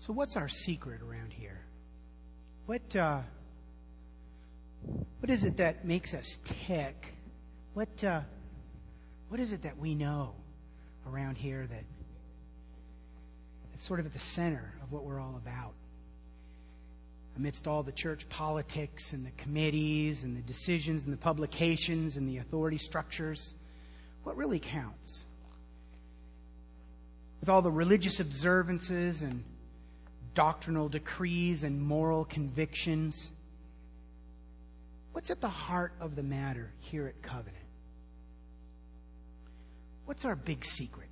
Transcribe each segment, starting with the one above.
So what's our secret around here? What is it that makes us tick? What is it that we know around here that's sort of at the center of what we're all about? Amidst all the church politics and the committees and the decisions and the publications and the authority structures, what really counts? With all the religious observances and doctrinal decrees and moral convictions, what's at the heart of the matter here at Covenant? What's our big secret?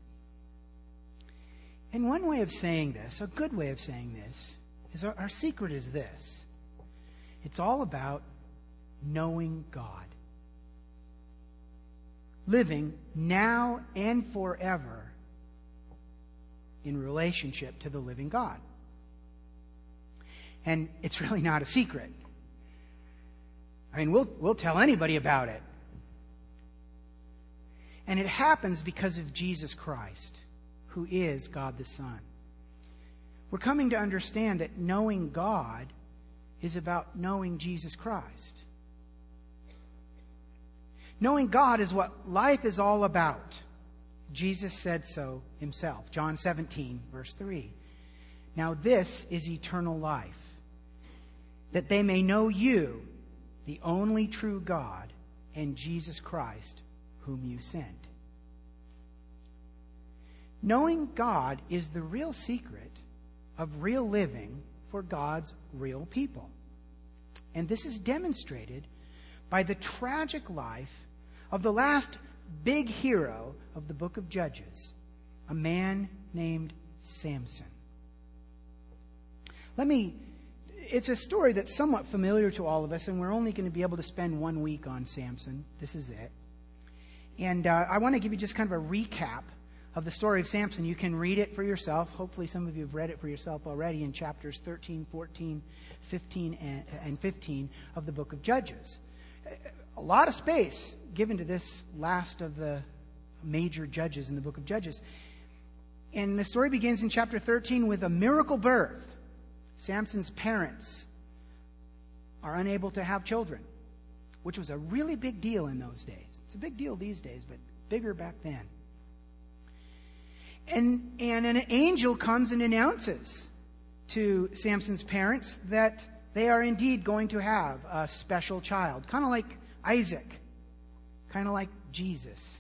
And one way of saying this, a good way of saying this, is our secret is this. It's all about knowing God. Living now and forever in relationship to the living God. And it's really not a secret. I mean, we'll tell anybody about it. And it happens because of Jesus Christ, who is God the Son. We're coming to understand that knowing God is about knowing Jesus Christ. Knowing God is what life is all about. Jesus said so himself. John 17, verse 3. Now this is eternal life, that they may know you, the only true God, and Jesus Christ, whom you sent. Knowing God is the real secret of real living for God's real people. And this is demonstrated by the tragic life of the last big hero of the book of Judges, a man named Samson. It's a story that's somewhat familiar to all of us, and we're only going to be able to spend 1 week on Samson. This is it. And I want to give you just kind of a recap of the story of Samson. You can read it for yourself. Hopefully some of you have read it for yourself already in chapters 13, 14, 15, and 15 of the book of Judges. A lot of space given to this last of the major judges in the book of Judges. And the story begins in chapter 13 with a miracle birth. Samson's parents are unable to have children, which was a really big deal in those days. It's a big deal these days, but bigger back then. And an angel comes and announces to Samson's parents that they are indeed going to have a special child, kind of like Isaac, kind of like Jesus.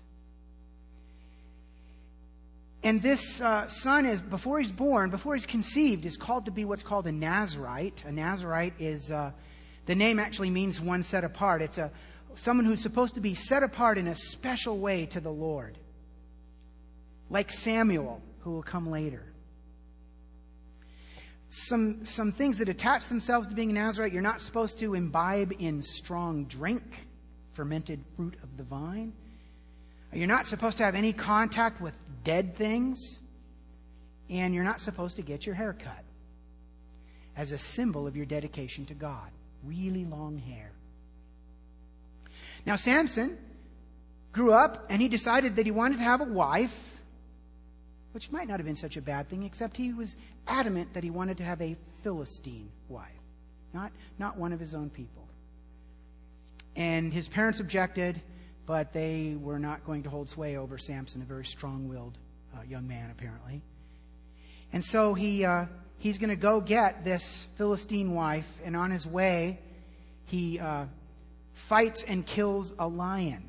And this son is, before he's born, before he's conceived, is called to be what's called a Nazirite. A Nazirite is, the name actually means one set apart. It's someone who's supposed to be set apart in a special way to the Lord. Like Samuel, who will come later. Some things that attach themselves to being a Nazirite: you're not supposed to imbibe in strong drink, fermented fruit of the vine. You're not supposed to have any contact with dead things. And you're not supposed to get your hair cut as a symbol of your dedication to God. Really long hair. Now Samson grew up and he decided that he wanted to have a wife, which might not have been such a bad thing, except he was adamant that he wanted to have a Philistine wife, not one of his own people. And his parents objected, but they were not going to hold sway over Samson, a very strong-willed young man, apparently. And so he's going to go get this Philistine wife, and on his way, he fights and kills a lion.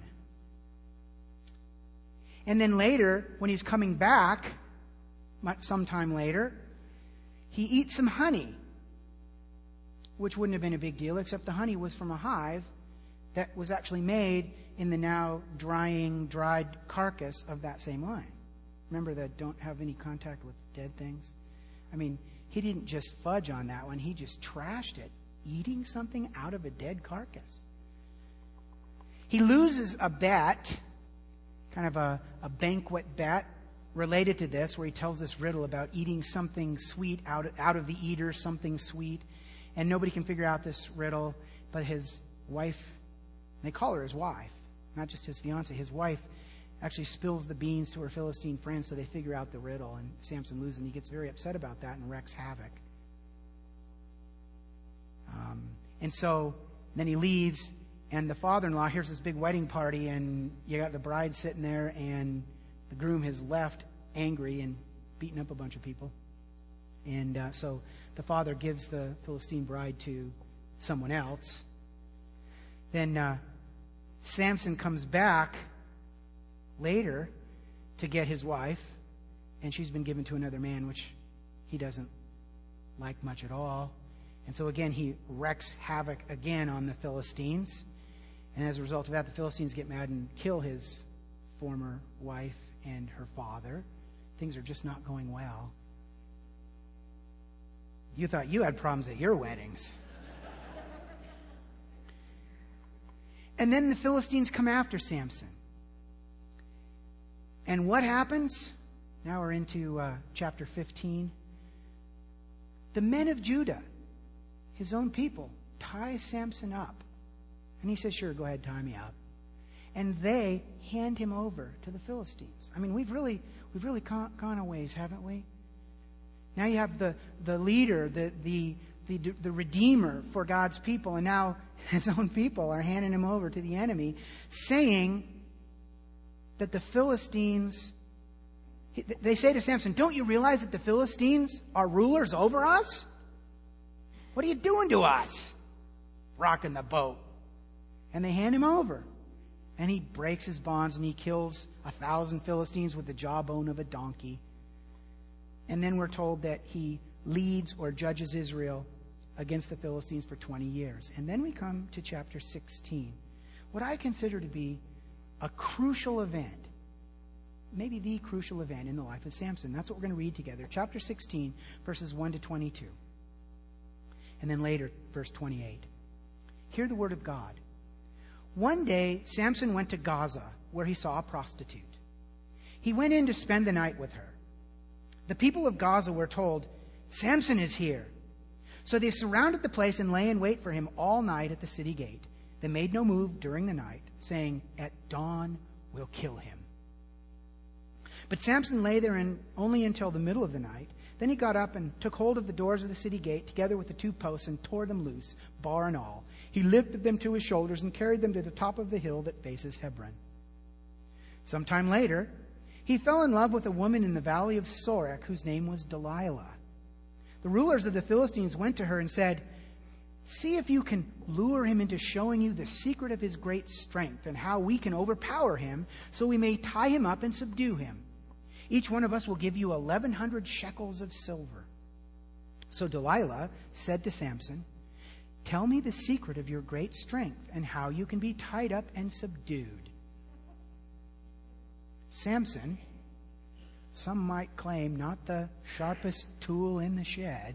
And then later, when he's coming back, sometime later, he eats some honey, which wouldn't have been a big deal, except the honey was from a hive that was actually made in the now dried carcass of that same lion. Remember that don't have any contact with dead things? I mean, he didn't just fudge on that one. He just trashed it, eating something out of a dead carcass. He loses a bet, kind of a banquet bet related to this, where he tells this riddle about eating something sweet out of the eater, something sweet. And nobody can figure out this riddle, but his wife, they call her his wife, not just his fiancée, his wife, actually spills the beans to her Philistine friends, so they figure out the riddle, and Samson loses, and he gets very upset about that and wreaks havoc. And so then he leaves, and the father-in-law hears this big wedding party, and you got the bride sitting there, and the groom has left angry and beaten up a bunch of people. And so the father gives the Philistine bride to someone else. Then Samson comes back later to get his wife, and she's been given to another man, which he doesn't like much at all. And so again, he wreaks havoc again on the Philistines. And as a result of that, the Philistines get mad and kill his former wife and her father. Things are just not going well. You thought you had problems at your weddings. And then the Philistines come after Samson. And what happens? Now we're into chapter 15. The men of Judah, his own people, tie Samson up. And he says, sure, go ahead, tie me up. And they hand him over to the Philistines. I mean, we've really gone a ways, haven't we? Now you have the leader, the redeemer for God's people, and now his own people are handing him over to the enemy, saying that the Philistines, they say to Samson, don't you realize that the Philistines are rulers over us? What are you doing to us? Rocking the boat. And they hand him over. And he breaks his bonds and he kills 1,000 Philistines with the jawbone of a donkey. And then we're told that he leads or judges Israel against the Philistines for 20 years. And then we come to chapter 16. What I consider to be a crucial event. Maybe the crucial event in the life of Samson. That's what we're going to read together. Chapter 16, verses 1 to 22. And then later, verse 28. Hear the word of God. One day, Samson went to Gaza, where he saw a prostitute. He went in to spend the night with her. The people of Gaza were told, Samson is here. So they surrounded the place and lay in wait for him all night at the city gate. They made no move during the night, saying, at dawn we'll kill him. But Samson lay there only until the middle of the night. Then he got up and took hold of the doors of the city gate, together with the 2 posts, and tore them loose, bar and all. He lifted them to his shoulders and carried them to the top of the hill that faces Hebron. Some time later, he fell in love with a woman in the valley of Sorek, whose name was Delilah. The rulers of the Philistines went to her and said, see if you can lure him into showing you the secret of his great strength and how we can overpower him, so we may tie him up and subdue him. Each one of us will give you 1,100 shekels of silver. So Delilah said to Samson, tell me the secret of your great strength and how you can be tied up and subdued. Samson, some might claim not the sharpest tool in the shed,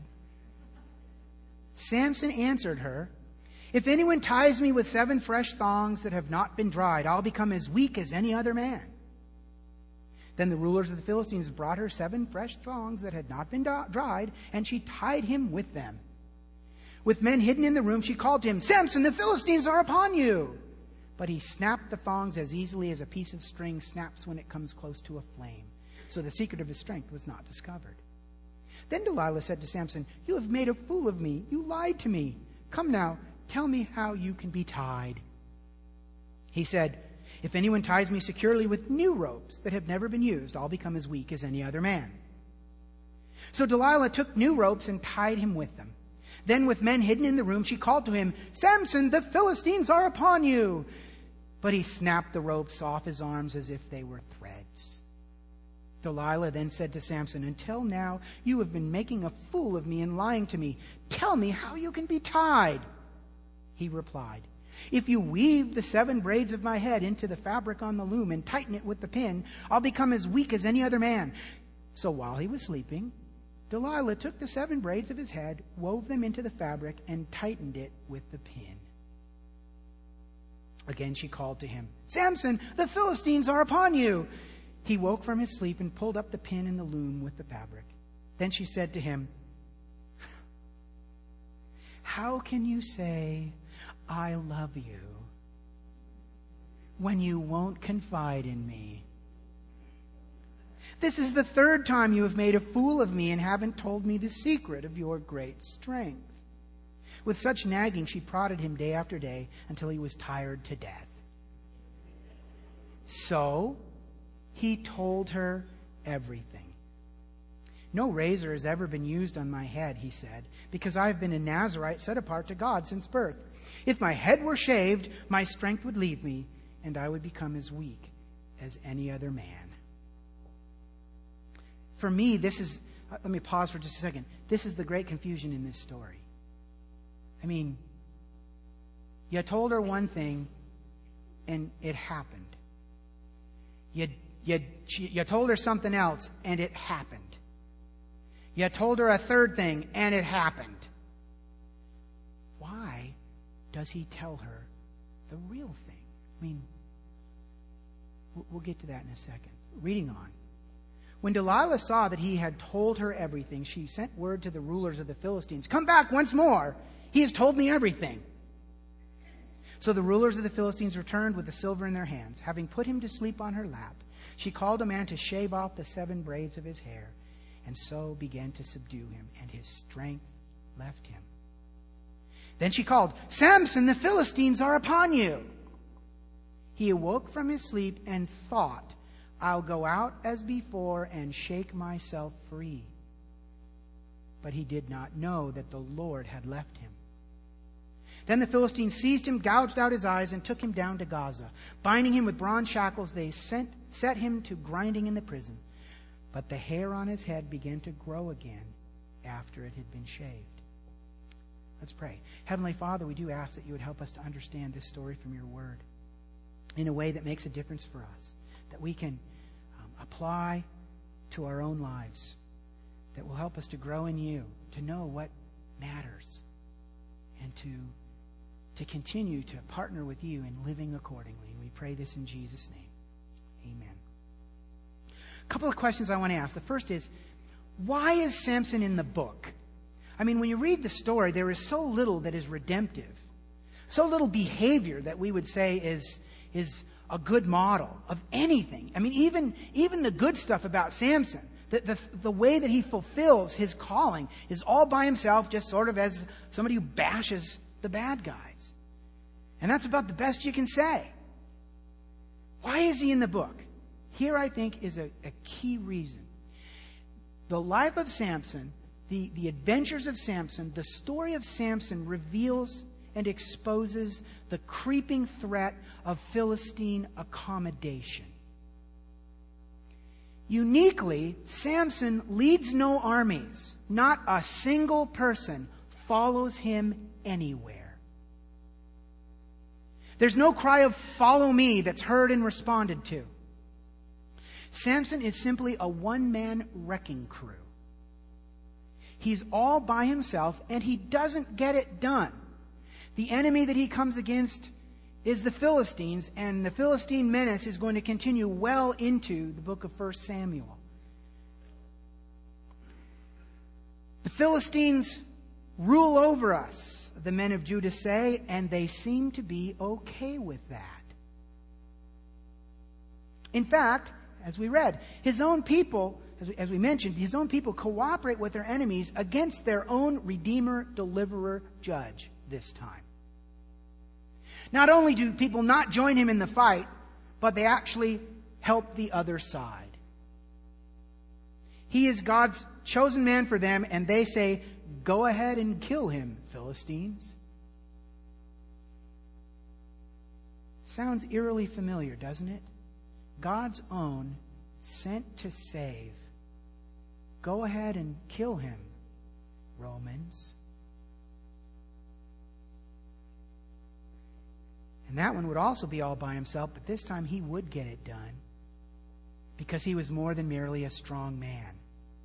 Samson answered her, if anyone ties me with 7 fresh thongs that have not been dried, I'll become as weak as any other man. Then the rulers of the Philistines brought her 7 fresh thongs that had not been dried, and she tied him with them. With men hidden in the room, she called to him, Samson, the Philistines are upon you. But he snapped the thongs as easily as a piece of string snaps when it comes close to a flame. So the secret of his strength was not discovered. Then Delilah said to Samson, you have made a fool of me. You lied to me. Come now, tell me how you can be tied. He said, if anyone ties me securely with new ropes that have never been used, I'll become as weak as any other man. So Delilah took new ropes and tied him with them. Then with men hidden in the room, she called to him, Samson, the Philistines are upon you. But he snapped the ropes off his arms as if they were threads. Delilah then said to Samson, until now you have been making a fool of me and lying to me. Tell me how you can be tied. He replied, if you weave the 7 braids of my head into the fabric on the loom and tighten it with the pin, I'll become as weak as any other man. So while he was sleeping, Delilah took the 7 braids of his head, wove them into the fabric, and tightened it with the pin. Again she called to him, Samson, the Philistines are upon you. He woke from his sleep and pulled up the pin in the loom with the fabric. Then she said to him, how can you say, I love you, when you won't confide in me? This is the third time you have made a fool of me and haven't told me the secret of your great strength." With such nagging, she prodded him day after day until he was tired to death. So he told her everything. "No razor has ever been used on my head," he said, "because I have been a Nazirite set apart to God since birth. If my head were shaved, my strength would leave me, and I would become as weak as any other man." For me, let me pause for just a second. This is the great confusion in this story. I mean, you told her one thing, and it happened. You told her something else, and it happened. You told her a third thing, and it happened. Why does he tell her the real thing? I mean, we'll get to that in a second. Reading on. When Delilah saw that he had told her everything, she sent word to the rulers of the Philistines, "Come back once more. He has told me everything." So the rulers of the Philistines returned with the silver in their hands. Having put him to sleep on her lap, she called a man to shave off the 7 braids of his hair, and so began to subdue him, and his strength left him. Then she called, "Samson, the Philistines are upon you." He awoke from his sleep and thought, "I'll go out as before and shake myself free." But he did not know that the Lord had left him. Then the Philistines seized him, gouged out his eyes, and took him down to Gaza. Binding him with bronze shackles, they set him to grinding in the prison. But the hair on his head began to grow again after it had been shaved. Let's pray. Heavenly Father, we do ask that you would help us to understand this story from your word in a way that makes a difference for us, that we can apply to our own lives, that will help us to grow in you, to know what matters, and to continue to partner with you in living accordingly. And we pray this in Jesus' name. Amen. A couple of questions I want to ask. The first is, why is Samson in the book? I mean, when you read the story, there is so little that is redemptive, so little behavior that we would say is a good model of anything. I mean, even the good stuff about Samson, the way that he fulfills his calling is all by himself, just sort of as somebody who bashes the bad guys. And that's about the best you can say. Why is he in the book? Here, I think, is a key reason. The life of Samson, the adventures of Samson, the story of Samson reveals and exposes the creeping threat of Philistine accommodation. Uniquely, Samson leads no armies. Not a single person follows him anywhere. There's no cry of "follow me" that's heard and responded to. Samson is simply a one-man wrecking crew. He's all by himself, and he doesn't get it done. The enemy that he comes against is the Philistines, and the Philistine menace is going to continue well into the book of 1 Samuel. The Philistines rule over us, the men of Judah say, and they seem to be okay with that. In fact, as we read, his own people, as we mentioned, his own people cooperate with their enemies against their own Redeemer, Deliverer, Judge this time. Not only do people not join him in the fight, but they actually help the other side. He is God's chosen man for them, and they say, "Go ahead and kill him, Philistines." Sounds eerily familiar, doesn't it? God's own, sent to save. Go ahead and kill him, Romans. And that one would also be all by himself, but this time he would get it done because he was more than merely a strong man.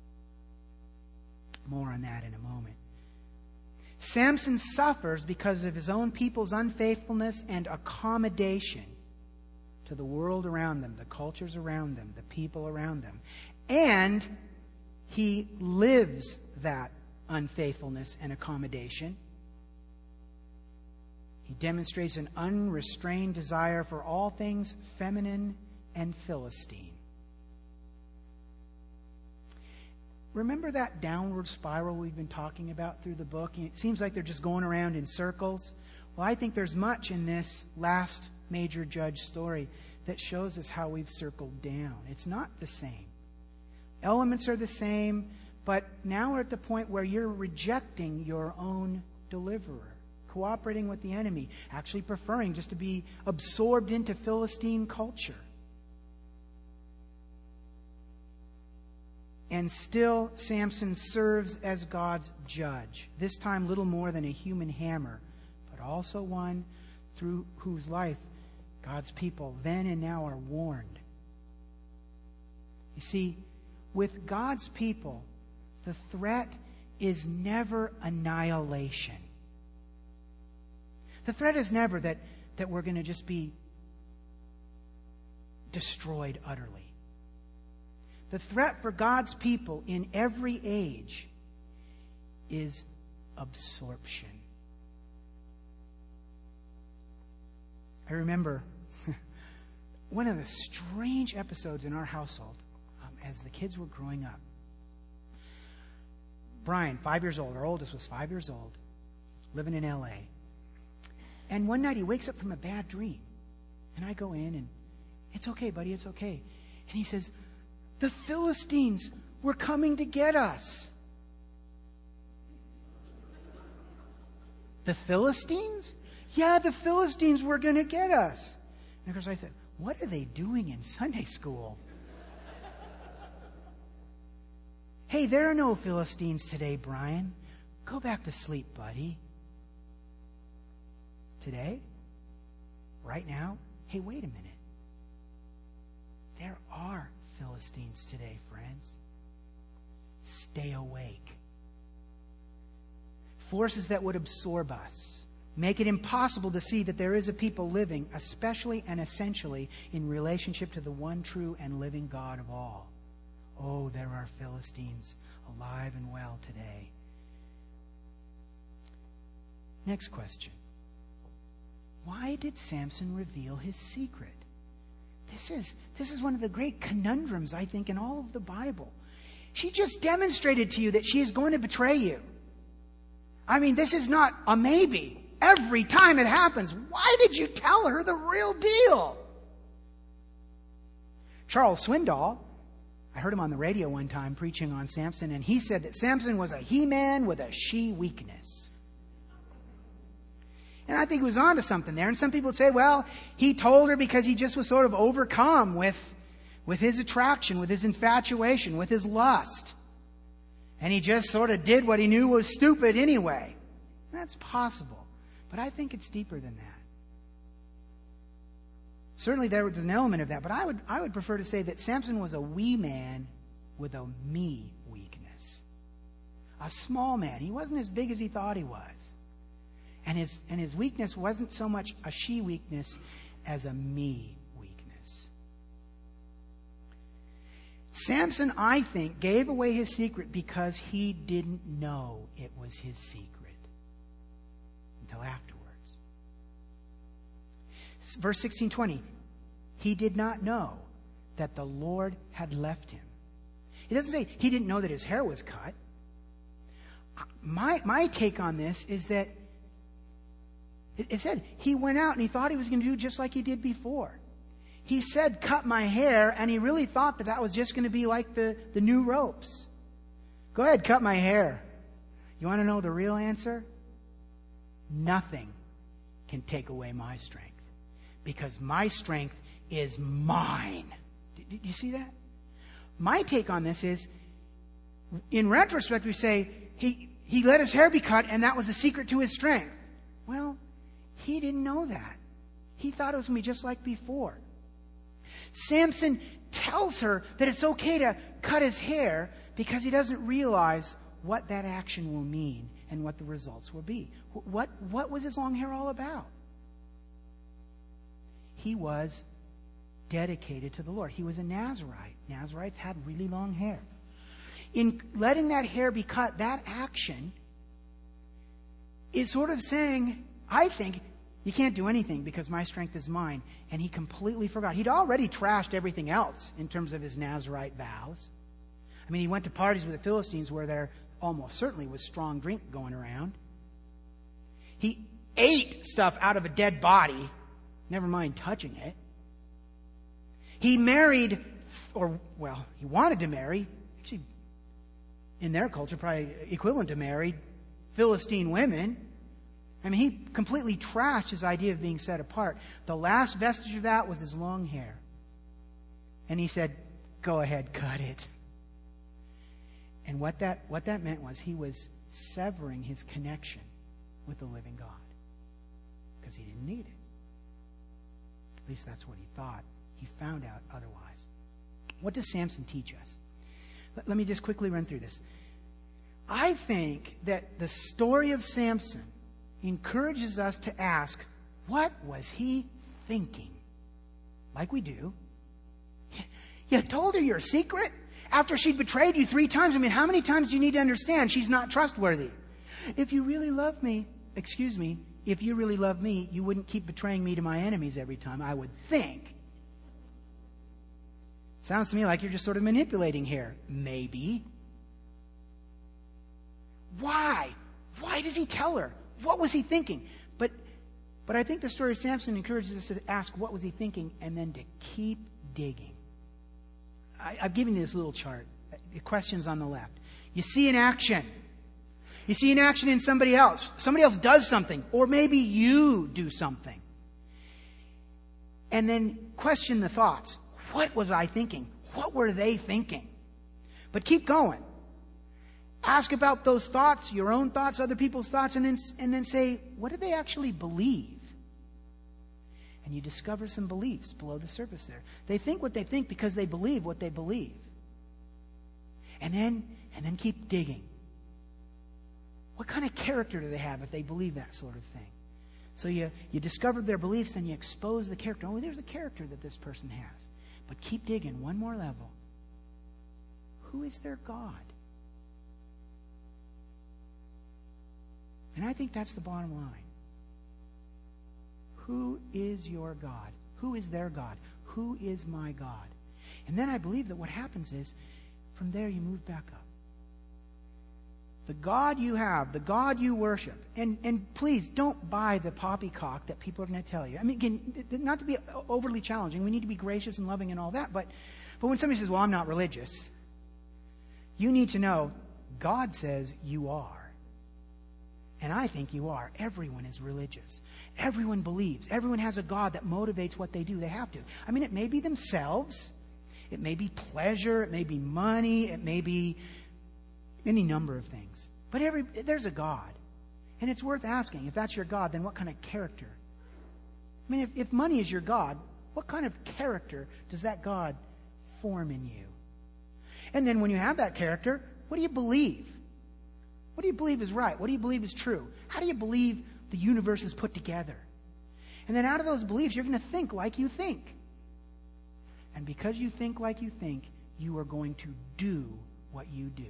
More on that in a moment. Samson suffers because of his own people's unfaithfulness and accommodation to the world around them, the cultures around them, the people around them. And he lives that unfaithfulness and accommodation. He demonstrates an unrestrained desire for all things feminine and Philistine. remember that downward spiral we've been talking about through the book? And it seems like they're just going around in circles. Well, I think there's much in this last major judge story that shows us how we've circled down. It's not the same. Elements are the same, but now we're at the point where you're rejecting your own deliverer, cooperating with the enemy, actually preferring just to be absorbed into Philistine culture. And still, Samson serves as God's judge, this time little more than a human hammer, but also one through whose life God's people then and now are warned. You see, with God's people, the threat is never annihilation. The threat is never that we're going to just be destroyed utterly. The threat for God's people in every age is absorption. I remember one of the strange episodes in our household as the kids were growing up. Brian, 5 years old, our oldest was 5 years old, living in L.A. And one night he wakes up from a bad dream. And I go in and, "It's okay, buddy, it's okay." And he says, "The Philistines were coming to get us." The Philistines? Yeah, the Philistines were going to get us. And of course I said, "What are they doing in Sunday school?" "Hey, there are no Philistines today, Brian. Go back to sleep, buddy." Today? Right now? Hey, wait a minute. There are Philistines today, friends. Stay awake. Forces that would absorb us, make it impossible to see that there is a people living, especially and essentially, in relationship to the one true and living God of all. Oh, there are Philistines alive and well today. Next question. Why did Samson reveal his secret? This is one of the great conundrums, I think, in all of the Bible. She just demonstrated to you that she is going to betray you. I mean, this is not a maybe. Every time it happens, why did you tell her the real deal? Charles Swindoll, I heard him on the radio one time preaching on Samson, and he said that Samson was a he-man with a she weakness. And I think he was onto something there. And some people say, well, he told her because he just was sort of overcome with his attraction, with his infatuation, with his lust. And he just sort of did what he knew was stupid anyway. That's possible. But I think it's deeper than that. Certainly there was an element of that. But I would prefer to say that Samson was a wee man with a me weakness. A small man. He wasn't as big as he thought he was. And his weakness wasn't so much a she weakness as a me weakness. Samson, I think, gave away his secret because he didn't know it was his secret until afterwards. Verse 16-20, he did not know that the Lord had left him. It doesn't say he didn't know that his hair was cut. My take on this is that it said he went out and he thought he was going to do just like he did before. He said, "Cut my hair," and he really thought that was just going to be like the new ropes. Go ahead, cut my hair. You want to know the real answer? Nothing can take away my strength, because my strength is mine. Did you see that? My take on this is, in retrospect, we say he let his hair be cut and that was the secret to his strength. Well, he didn't know that. He thought it was going to be just like before. Samson tells her that it's okay to cut his hair because he doesn't realize what that action will mean and what the results will be. What was his long hair all about? He was dedicated to the Lord. He was a Nazirite. Nazirites had really long hair. In letting that hair be cut, that action is sort of saying, I think, you can't do anything because my strength is mine. And he completely forgot. He'd already trashed everything else in terms of his Nazirite vows. I mean, he went to parties with the Philistines where there almost certainly was strong drink going around. He ate stuff out of a dead body, never mind touching it. He married, he wanted to marry, actually, in their culture, probably equivalent to married, Philistine women. I mean, he completely trashed his idea of being set apart. The last vestige of that was his long hair. And he said, go ahead, cut it. And what that meant was he was severing his connection with the living God. Because he didn't need it. At least that's what he thought. He found out otherwise. What does Samson teach us? Let me just quickly run through this. I think that the story of Samson encourages us to ask, what was he thinking? Like we do. You told her your secret after she'd betrayed you 3 times. I mean, how many times do you need to understand she's not trustworthy? If you really love me, if you really love me, you wouldn't keep betraying me to my enemies every time, I would think. Sounds to me like you're just sort of manipulating here. Maybe. Why? Why does he tell her? What was he thinking? But I think the story of Samson encourages us to ask what was he thinking and then to keep digging. I've given you this little chart. The question's on the left. You see an action. You see an action in somebody else. Somebody else does something. Or maybe you do something. And then question the thoughts. What was I thinking? What were they thinking? But keep going. Ask about those thoughts, your own thoughts, other people's thoughts, and then say, what did they actually believe? And you discover some beliefs below the surface there. They think what they think because they believe what they believe. And then keep digging. What kind of character do they have if they believe that sort of thing? So you discover their beliefs, then you expose the character. Oh, there's a character that this person has. But keep digging one more level. Who is their God? And I think that's the bottom line. Who is your God? Who is their God? Who is my God? And then I believe that what happens is, from there you move back up. The God you have, the God you worship, and please don't buy the poppycock that people are going to tell you. I mean, again, not to be overly challenging, we need to be gracious and loving and all that, but when somebody says, well, I'm not religious, you need to know, God says you are. And I think you are. Everyone is religious. Everyone believes. Everyone has a God that motivates what they do. They have to. I mean, it may be themselves. It may be pleasure. It may be money. It may be any number of things. But there's a God. And it's worth asking, if that's your God, then what kind of character? I mean, if money is your God, what kind of character does that God form in you? And then when you have that character, what do you believe? What do you believe is right? What do you believe is true? How do you believe the universe is put together? And then out of those beliefs, you're going to think like you think. And because you think like you think, you are going to do what you do.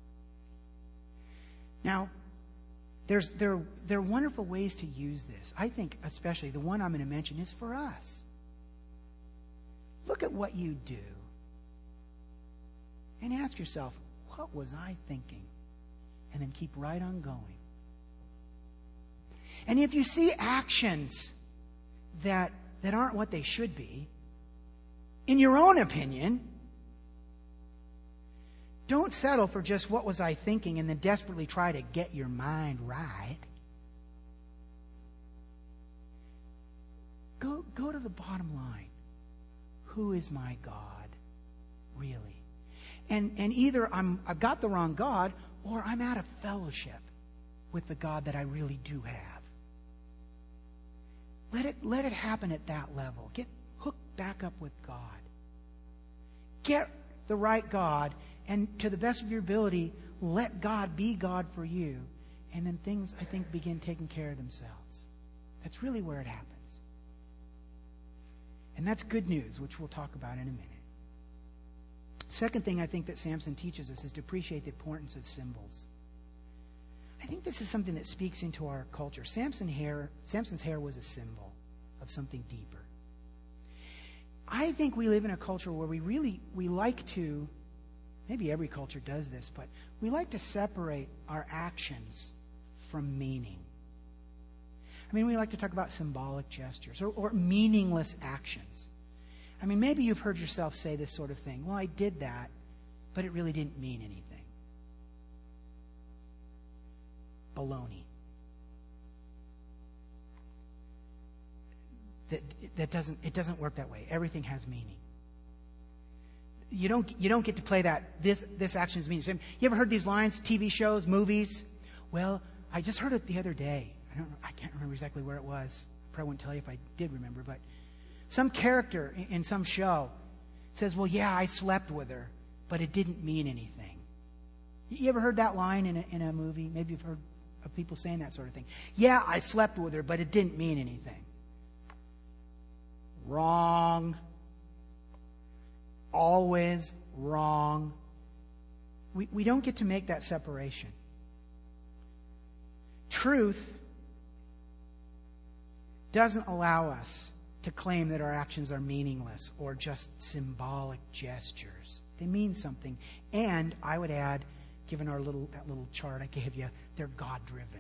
Now, there are wonderful ways to use this. I think especially the one I'm going to mention is for us. Look at what you do. And ask yourself, what was I thinking? And then keep right on going. And if you see actions that aren't what they should be, in your own opinion, don't settle for just what was I thinking and then desperately try to get your mind right. Go to the bottom line. Who is my God, really? And either I've got the wrong God, or I'm out of fellowship with the God that I really do have. Let it happen at that level. Get hooked back up with God. Get the right God, and to the best of your ability, let God be God for you. And then things, I think, begin taking care of themselves. That's really where it happens. And that's good news, which we'll talk about in a minute. Second thing I think that Samson teaches us is to appreciate the importance of symbols. I think this is something that speaks into our culture. Samson's hair was a symbol of something deeper. I think we live in a culture where we like to maybe every culture does this, but we like to separate our actions from meaning. I mean, we like to talk about symbolic gestures or meaningless actions. I mean, maybe you've heard yourself say this sort of thing. Well, I did that, but it really didn't mean anything. Baloney. It doesn't work that way. Everything has meaning. You don't get to play that. This action is meaning. You ever heard these lines? TV shows, movies. Well, I just heard it the other day. I can't remember exactly where it was. I probably wouldn't tell you if I did remember. But some character in some show says, "Well, yeah, I slept with her, but it didn't mean anything." You ever heard that line in a movie? Maybe you've heard of people saying that sort of thing. Yeah, I slept with her, but it didn't mean anything. Wrong. Always wrong. We don't get to make that separation. Truth doesn't allow us to claim that our actions are meaningless or just symbolic gestures. They mean something. And I would add, given that little chart I gave you, they're God-driven.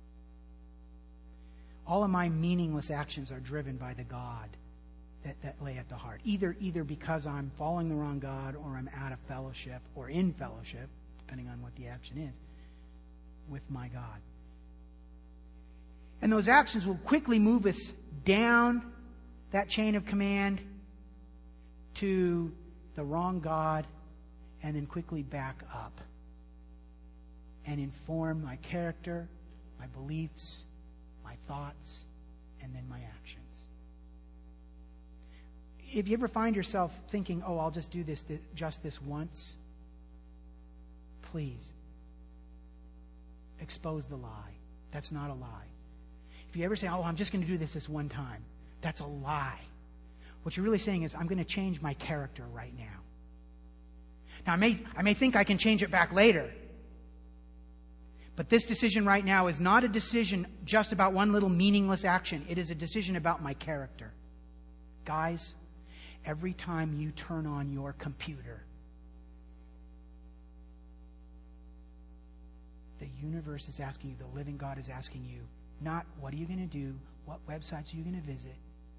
All of my meaningless actions are driven by the God that lay at the heart. Either because I'm following the wrong God, or I'm out of fellowship, or in fellowship, depending on what the action is, with my God. And those actions will quickly move us down that chain of command to the wrong God, and then quickly back up and inform my character, my beliefs, my thoughts, and then my actions. If you ever find yourself thinking, "Oh, I'll just do this once," please expose the lie. That's not a lie. If you ever say, "Oh, I'm just going to do this one time," that's a lie. What you're really saying is, "I'm going to change my character right now." Now, I may think I can change it back later, but this decision right now is not a decision just about one little meaningless action. It is a decision about my character. Guys, every time you turn on your computer, the universe is asking you, the living God is asking you, not what are you going to do, what websites are you going to visit.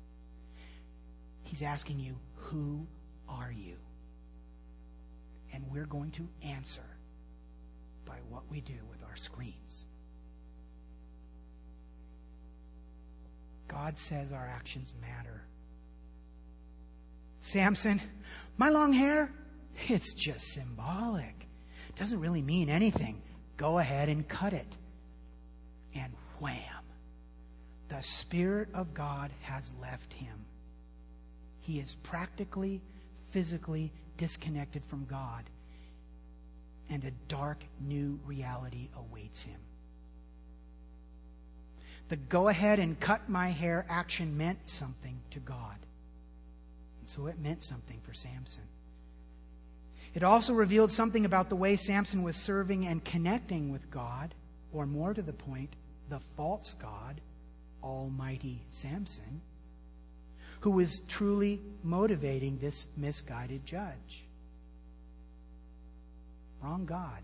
He's asking you, who are you? And we're going to answer by what we do with our screens. God says our actions matter. Samson, my long hair, it's just symbolic. It doesn't really mean anything. Go ahead and cut it. And wham, the Spirit of God has left him. He is practically, physically disconnected from God, and a dark new reality awaits him. The go ahead and cut my hair action meant something to God. And so it meant something for Samson. It also revealed something about the way Samson was serving and connecting with God, or more to the point, the false God, Almighty Samson, who was truly motivating this misguided judge. Wrong God.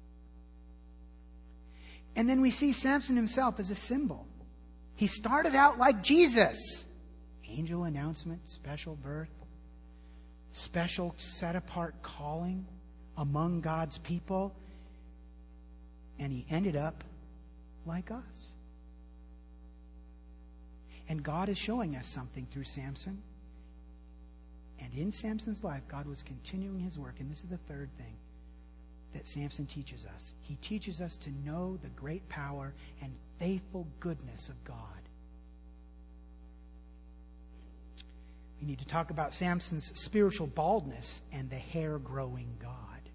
And then we see Samson himself as a symbol. He started out like Jesus. Angel announcement, special birth, special set-apart calling among God's people. And he ended up like us. And God is showing us something through Samson. And in Samson's life, God was continuing his work. And this is the third thing that Samson teaches us. He teaches us to know the great power and faithful goodness of God. We need to talk about Samson's spiritual baldness and the hair-growing God.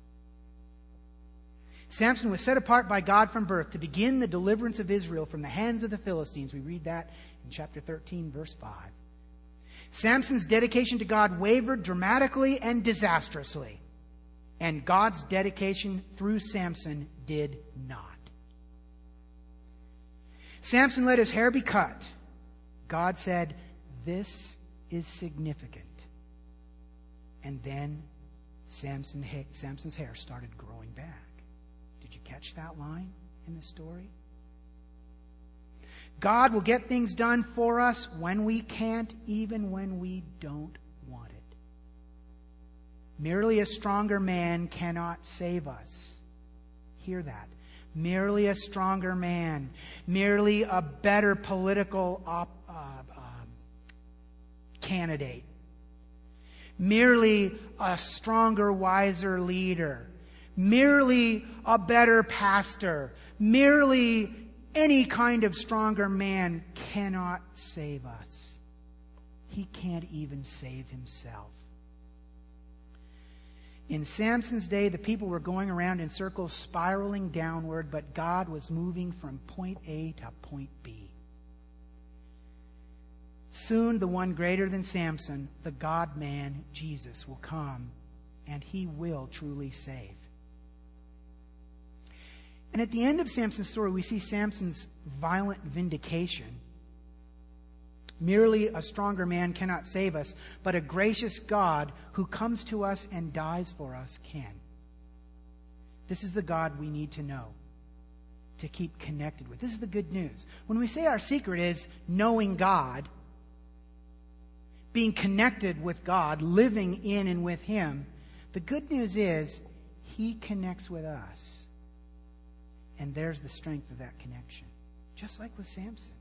Samson was set apart by God from birth to begin the deliverance of Israel from the hands of the Philistines. We read that in chapter 13, verse 5. Samson's dedication to God wavered dramatically and disastrously. And God's dedication through Samson did not. Samson let his hair be cut. God said, "This is significant." And then Samson's hair started growing back. Did you catch that line in the story? God will get things done for us when we can't, even when we don't want it. Merely a stronger man cannot save us. Hear that. Merely a stronger man, merely a better political candidate, merely a stronger, wiser leader, merely a better pastor, merely any kind of stronger man cannot save us. He can't even save himself. In Samson's day, the people were going around in circles, spiraling downward, but God was moving from point A to point B. Soon, the one greater than Samson, the God-man, Jesus, will come, and he will truly save. And at the end of Samson's story, we see Samson's violent vindication. Merely a stronger man cannot save us, but a gracious God who comes to us and dies for us can. This is the God we need to know, to keep connected with. This is the good news. When we say our secret is knowing God, being connected with God, living in and with Him, the good news is He connects with us. And there's the strength of that connection. Just like with Samson.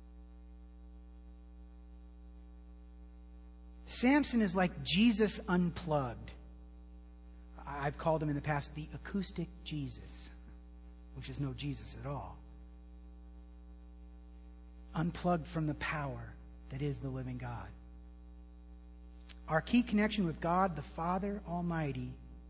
Samson is like Jesus unplugged. I've called him in the past the acoustic Jesus, which is no Jesus at all. Unplugged from the power that is the living God. Our key connection with God, the Father Almighty,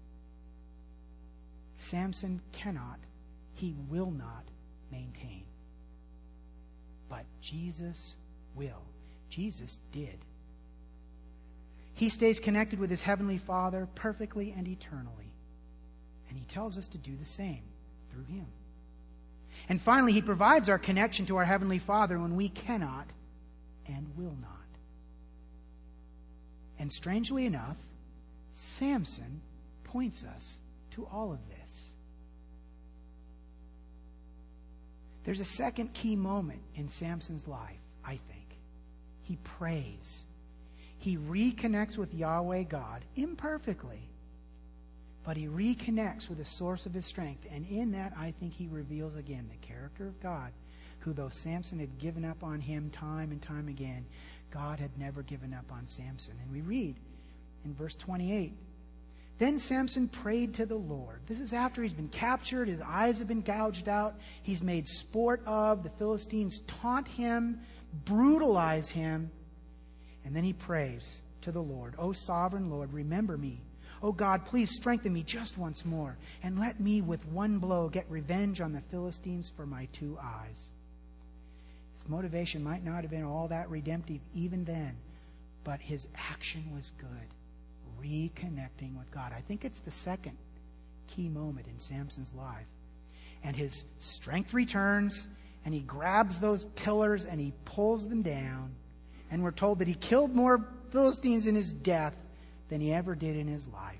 Samson cannot, he will not maintain. But Jesus will. Jesus did. He stays connected with his heavenly Father perfectly and eternally. And he tells us to do the same through him. And finally, he provides our connection to our heavenly Father when we cannot and will not. And strangely enough, Samson points us to all of this. There's a second key moment in Samson's life, I think. He prays. He reconnects with Yahweh God imperfectly, but he reconnects with the source of his strength. And in that, I think he reveals again the character of God, who though Samson had given up on him time and time again, God had never given up on Samson. And we read in verse 28, then Samson prayed to the Lord. This is after he's been captured, his eyes have been gouged out, he's made sport of, the Philistines taunt him, brutalize him, and then he prays to the Lord, O sovereign Lord, remember me. O God, please strengthen me just once more, and let me with one blow get revenge on the Philistines for my 2 eyes. His motivation might not have been all that redemptive even then, but his action was good. Reconnecting with God. I think it's the second key moment in Samson's life. And his strength returns, and he grabs those pillars and he pulls them down. And we're told that he killed more Philistines in his death than he ever did in his life.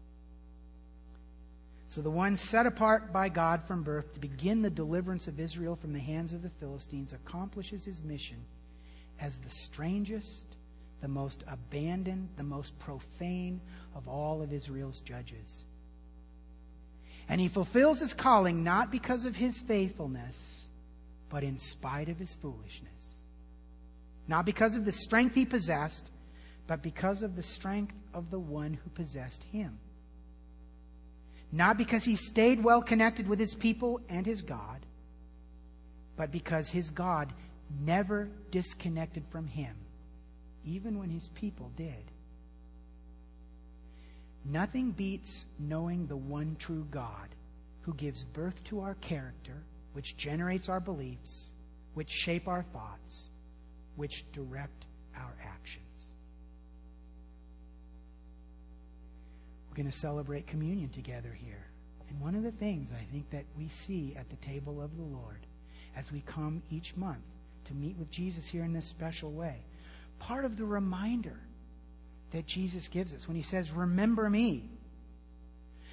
So the one set apart by God from birth to begin the deliverance of Israel from the hands of the Philistines accomplishes his mission as the strangest, the most abandoned, the most profane of all of Israel's judges. And he fulfills his calling not because of his faithfulness, but in spite of his foolishness. Not because of the strength he possessed, but because of the strength of the one who possessed him. Not because he stayed well connected with his people and his God, but because his God never disconnected from him, even when his people did. Nothing beats knowing the one true God who gives birth to our character, which generates our beliefs, which shape our thoughts, which direct our actions. We're going to celebrate communion together here. And one of the things I think that we see at the table of the Lord as we come each month to meet with Jesus here in this special way, part of the reminder that Jesus gives us when he says, remember me.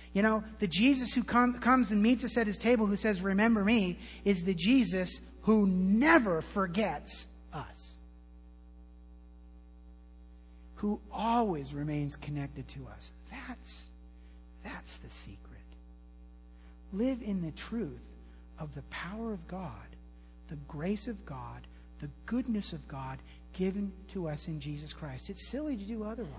You know, the Jesus who comes and meets us at his table, who says, remember me, is the Jesus who never forgets us. Who always remains connected to us. That's the secret. Live in the truth of the power of God, the grace of God, the goodness of God given to us in Jesus Christ. It's silly to do otherwise.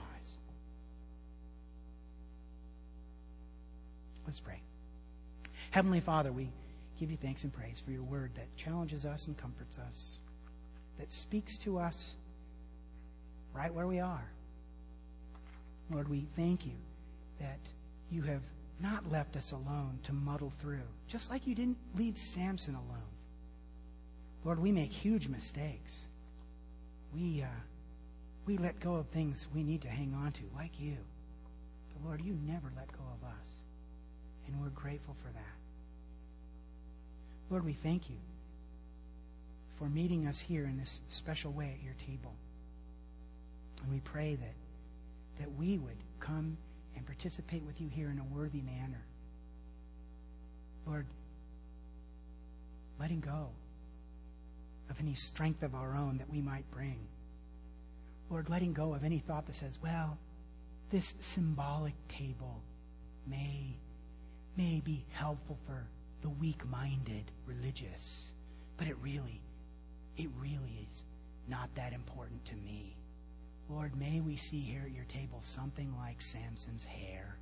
Let's pray. Heavenly Father, we give you thanks and praise for your word that challenges us and comforts us, that speaks to us right where we are. Lord, we thank you that you have not left us alone to muddle through, just like you didn't leave Samson alone. Lord, we make huge mistakes. We let go of things we need to hang on to, like you. But Lord, you never let go of us. And we're grateful for that. Lord, we thank you for meeting us here in this special way at your table. And we pray that we would come and participate with you here in a worthy manner. Lord, letting go of any strength of our own that we might bring. Lord, letting go of any thought that says, well, this symbolic table may be helpful for the weak-minded religious, but it really is not that important to me. Lord, may we see here at your table something like Samson's hair,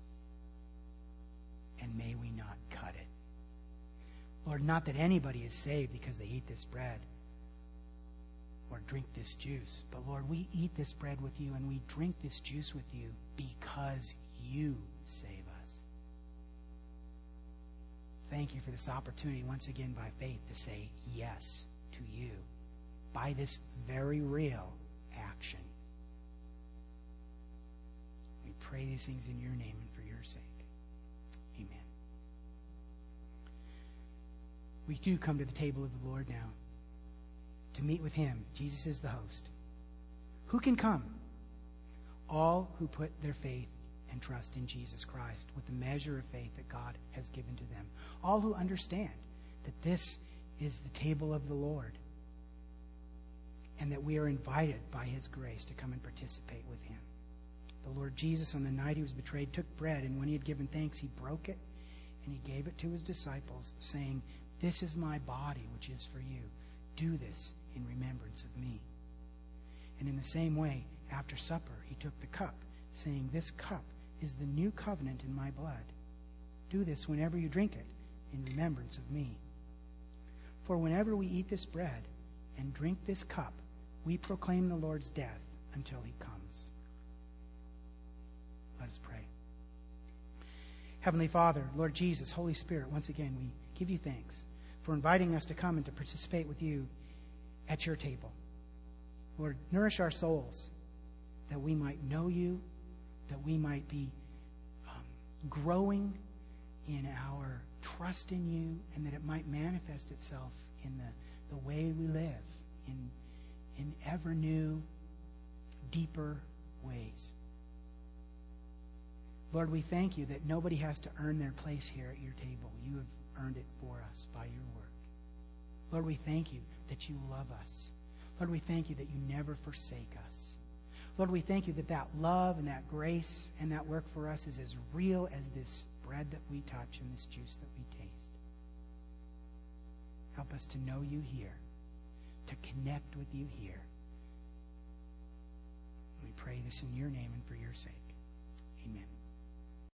and may we not cut it. Lord, not that anybody is saved because they eat this bread or drink this juice, but Lord, we eat this bread with you and we drink this juice with you because you save us. Thank you for this opportunity once again by faith to say yes to you by this very real action. We pray these things in your name and for your sake. Amen. We do come to the table of the Lord now to meet with him. Jesus is the host. Who can come? All who put their faith and trust in Jesus Christ with the measure of faith that God has given to them. All who understand that this is the table of the Lord and that we are invited by his grace to come and participate with him. The Lord Jesus, on the night he was betrayed, took bread, and when he had given thanks, he broke it and he gave it to his disciples, saying, "This is my body, which is for you. Do this in remembrance of me." And in the same way, after supper, he took the cup, saying, "This cup is the new covenant in my blood. Do this whenever you drink it in remembrance of me. For whenever we eat this bread and drink this cup, we proclaim the Lord's death until he comes." Let us pray. Heavenly Father, Lord Jesus, Holy Spirit, once again, we give you thanks for inviting us to come and to participate with you at your table. Lord, nourish our souls that we might know you, that we might be growing in our trust in you, and that it might manifest itself in the way we live, in ever new, deeper ways. Lord, we thank you that nobody has to earn their place here at your table. You have earned it for us by your work. Lord, we thank you that you love us. Lord, we thank you that you never forsake us. Lord, we thank you that that love and that grace and that work for us is as real as this bread that we touch and this juice that we taste. Help us to know you here, to connect with you here. We pray this in your name and for your sake. Amen.